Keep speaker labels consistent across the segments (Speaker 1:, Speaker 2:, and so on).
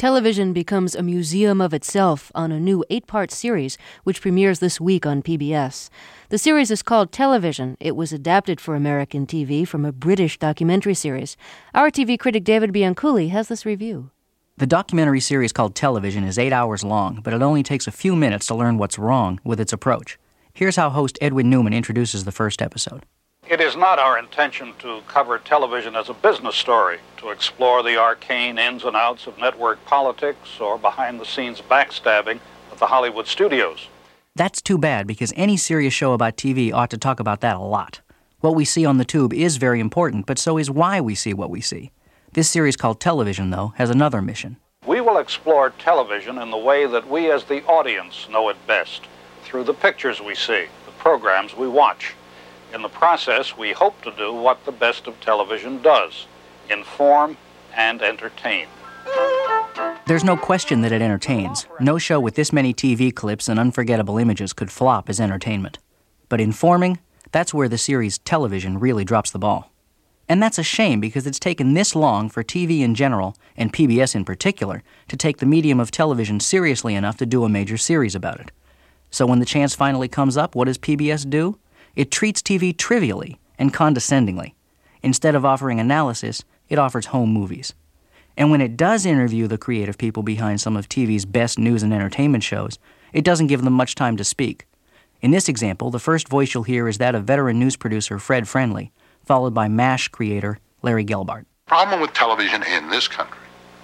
Speaker 1: television becomes a museum of itself on a new 8-part series which premieres this week on PBS. The series is called Television. It was adapted for American TV from a British documentary series. Our TV critic David Bianculli has this review.
Speaker 2: The documentary series called Television is 8 hours long, but it only takes a few minutes to learn what's wrong with its approach. Here's how host Edwin Newman introduces the first episode.
Speaker 3: It is not our intention to cover television as a business story, to explore the arcane ins and outs of network politics or behind-the-scenes backstabbing of the Hollywood studios.
Speaker 2: That's too bad, because any serious show about TV ought to talk about that a lot. What we see on the tube is very important, but so is why we see what we see. This series called Television, though, has another mission.
Speaker 3: We will explore television in the way that we as the audience know it best, through the pictures we see, the programs we watch. In the process, we hope to do what the best of television does, inform and entertain.
Speaker 2: There's no question that it entertains. No show with this many TV clips and unforgettable images could flop as entertainment. But informing, that's where the series Television really drops the ball. And that's a shame, because it's taken this long for TV in general, and PBS in particular, to take the medium of television seriously enough to do a major series about it. So when the chance finally comes up, what does PBS do? It treats TV trivially and condescendingly. Instead of offering analysis, it offers home movies. And when it does interview the creative people behind some of TV's best news and entertainment shows, it doesn't give them much time to speak. In this example, the first voice you'll hear is that of veteran news producer Fred Friendly, followed by MASH creator Larry Gelbart.
Speaker 4: The problem with television in this country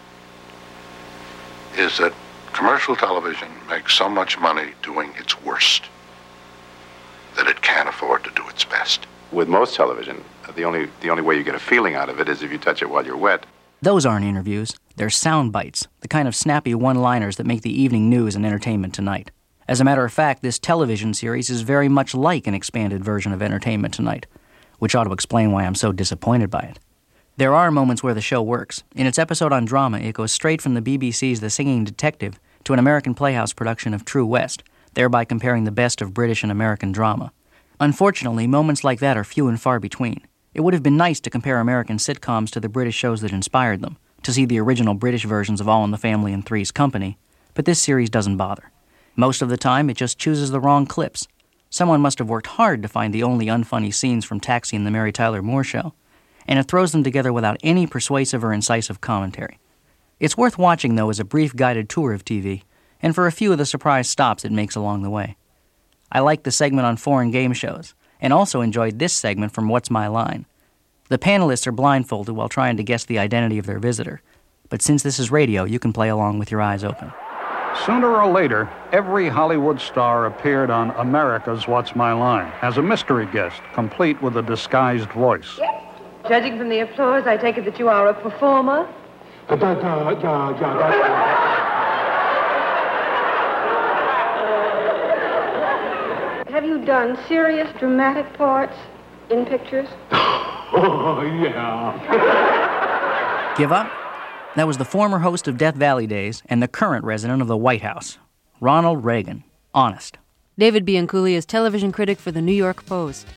Speaker 4: is that commercial television makes so much money doing its worst that it can't afford to do its best.
Speaker 5: With most television, the only way you get a feeling out of it is if you touch it while you're wet.
Speaker 2: Those aren't interviews. They're sound bites, the kind of snappy one-liners that make the evening news and Entertainment Tonight. As a matter of fact, this television series is very much like an expanded version of Entertainment Tonight, which ought to explain why I'm so disappointed by it. There are moments where the show works. In its episode on drama, it goes straight from the BBC's The Singing Detective to an American Playhouse production of True West, thereby comparing the best of British and American drama. Unfortunately, moments like that are few and far between. It would have been nice to compare American sitcoms to the British shows that inspired them, to see the original British versions of All in the Family and Three's Company, but this series doesn't bother. Most of the time, it just chooses the wrong clips. Someone must have worked hard to find the only unfunny scenes from Taxi and the Mary Tyler Moore Show, and it throws them together without any persuasive or incisive commentary. It's worth watching, though, as a brief guided tour of TV, and for a few of the surprise stops it makes along the way. I liked the segment on foreign game shows, and also enjoyed this segment from What's My Line. The panelists are blindfolded while trying to guess the identity of their visitor, but since this is radio, you can play along with your eyes open.
Speaker 3: Sooner or later, every Hollywood star appeared on America's What's My Line as a mystery guest, complete with a disguised voice.
Speaker 6: Judging from the applause, I take it that you are a performer. Have you done serious dramatic parts in pictures?
Speaker 4: Oh, yeah.
Speaker 2: Give up? That was the former host of Death Valley Days and the current resident of the White House, Ronald Reagan. Honest.
Speaker 1: David Bianculli is television critic for the New York Post.